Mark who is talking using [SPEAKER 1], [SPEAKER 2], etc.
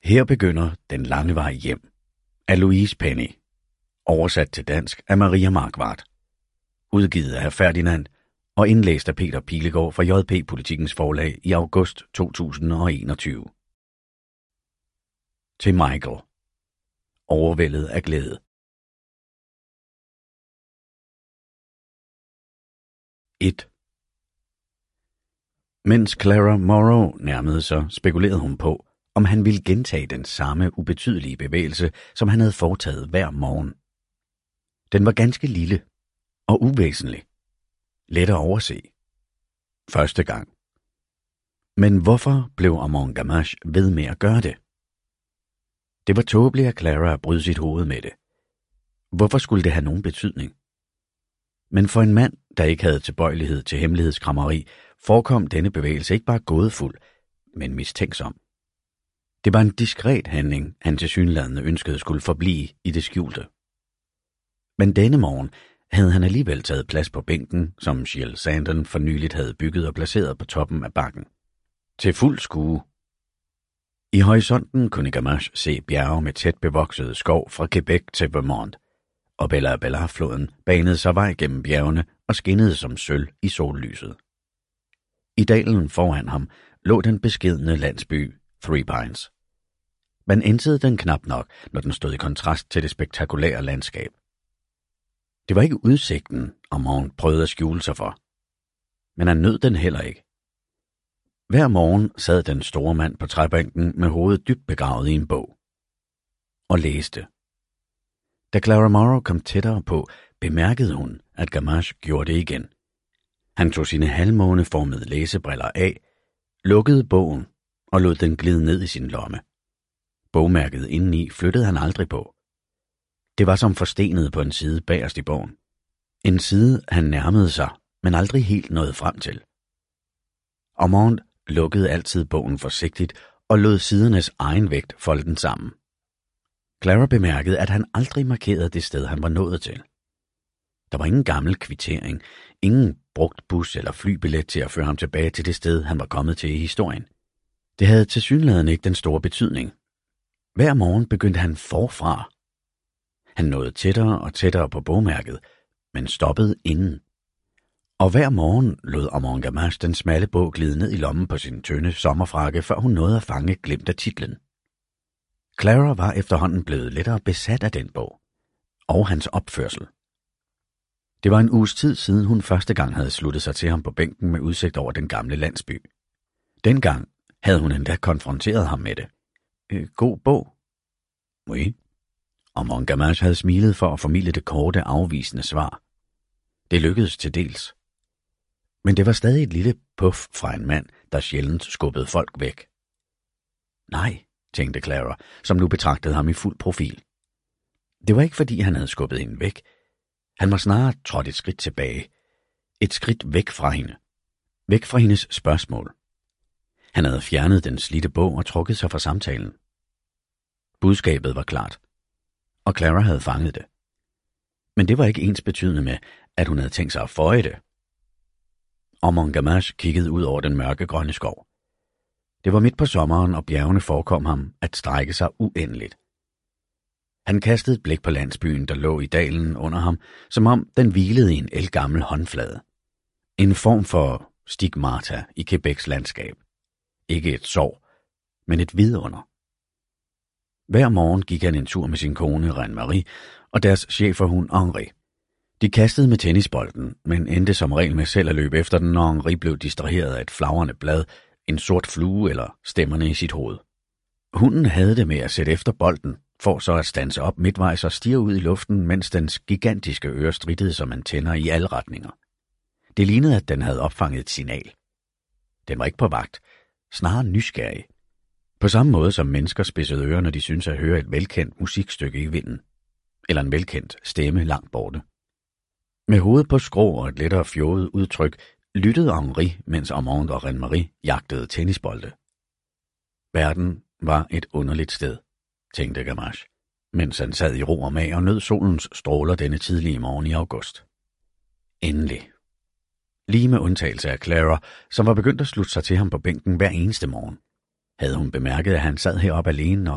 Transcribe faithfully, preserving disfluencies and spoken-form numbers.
[SPEAKER 1] Her begynder Den lange vej hjem af Louise Penny. Oversat til dansk af Maria Markvart. Udgivet af Ferdinand og indlæst af Peter Pilegaard fra J P Politikens Forlag i august to tusind og enogtyve. Til Michael. Overvældet af glæde. et. Mens Clara Morrow nærmede sig, spekulerede hun på, om han ville gentage den samme ubetydelige bevægelse, som han havde foretaget hver morgen. Den var ganske lille og uvæsentlig. Let at overse. Første gang. Men hvorfor blev Armand Gamache ved med at gøre det? Det var tåbeligt af Clara at bryde sit hoved med det. Hvorfor skulle det have nogen betydning? Men for en mand, der ikke havde tilbøjelighed til hemmelighedskrammeri, forekom denne bevægelse ikke bare gådefuld, men mistænksom. Det var en diskret handling, han tilsyneladende ønskede skulle forblive i det skjulte. Men denne morgen havde han alligevel taget plads på bænken, som Giles Sandon for nyligt havde bygget og placeret på toppen af bakken. Til fuld skue. I horisonten kunne Gamache se bjerge med tæt bevokset skov fra Quebec til Vermont, og Bella Bella-floden banede sig vej gennem bjergene og skinnede som sølv i sollyset. I dalen foran ham lå den beskedne landsby Three Pines. Man ænsede den knap nok, når den stod i kontrast til det spektakulære landskab. Det var ikke udsigten, Armand prøvede at skjule sig for. Men han nød den heller ikke. Hver morgen sad den store mand på træbænken med hovedet dybt begravet i en bog. Og læste. Da Clara Morrow kom tættere på, bemærkede hun, at Gamache gjorde det igen. Han tog sine halvmåneformede læsebriller af, lukkede bogen og lod den glide ned i sin lomme. Bogmærket indeni flyttede han aldrig på. Det var som forstenet på en side bagerst i bogen. En side, han nærmede sig, men aldrig helt nåede frem til. Armand lukkede altid bogen forsigtigt og lod sidernes egen vægt folde den sammen. Clara bemærkede, at han aldrig markerede det sted, han var nået til. Der var ingen gammel kvittering, ingen brugt bus eller flybillet til at føre ham tilbage til det sted, han var kommet til i historien. Det havde tilsyneladende ikke den store betydning. Hver morgen begyndte han forfra. Han nåede tættere og tættere på bogmærket, men stoppede inden. Og hver morgen lod Armand Gamache den smalle bog glide ned i lommen på sin tynde sommerfrakke, før hun nåede at fange glimt af titlen. Clara var efterhånden blevet lettere besat af den bog, og hans opførsel. Det var en uges tid siden, hun første gang havde sluttet sig til ham på bænken med udsigt over den gamle landsby. Dengang havde hun endda konfronteret ham med det. Øh, god bog? Oui. Armand Gamache havde smilet for at formidle det korte, afvisende svar. Det lykkedes til dels. Men det var stadig et lille puff fra en mand, der sjældent skubbede folk væk. Nej, tænkte Clara, som nu betragtede ham i fuld profil. Det var ikke fordi, han havde skubbet hende væk. Han var snarere trådt et skridt tilbage. Et skridt væk fra hende. Væk fra hendes spørgsmål. Han havde fjernet den slidte bog og trukket sig fra samtalen. Budskabet var klart, og Clara havde fanget det. Men det var ikke ens betydende med, at hun havde tænkt sig at føje det. Armand Gamache kiggede ud over den mørkegrønne skov. Det var midt på sommeren, og bjergene forekom ham at strække sig uendeligt. Han kastede et blik på landsbyen, der lå i dalen under ham, som om den hvilede i en ældgammel håndflade. En form for stigmata i Quebecs landskab. Ikke et sår, men et vidunder. Hver morgen gik han en tur med sin kone Reine-Marie og deres cheferhund Henri. De kastede med tennisbolden, men endte som regel med selv at løbe efter den, når Henri blev distraheret af et flagrende blad, en sort flue eller stemmerne i sit hoved. Hunden havde det med at sætte efter bolden, for så at standse op midtvejs og stirre ud i luften, mens dens gigantiske ører strittede som antenner i alle retninger. Det lignede, at den havde opfanget et signal. Den var ikke på vagt, snarere nysgerrig. På samme måde som mennesker spidsede ører, når de synes at høre et velkendt musikstykke i vinden, eller en velkendt stemme langt borte. Med hovedet på skrå og et lettere fjollet udtryk, lyttede Henri, mens Armand og Reine-Marie jagtede tennisbolde. Verden var et underligt sted, tænkte Gamache, mens han sad i ro og mag og nød solens stråler denne tidlige morgen i august. Endelig. Lige med undtagelse af Clara, som var begyndt at slutte sig til ham på bænken hver eneste morgen, havde hun bemærket, at han sad heroppe alene, når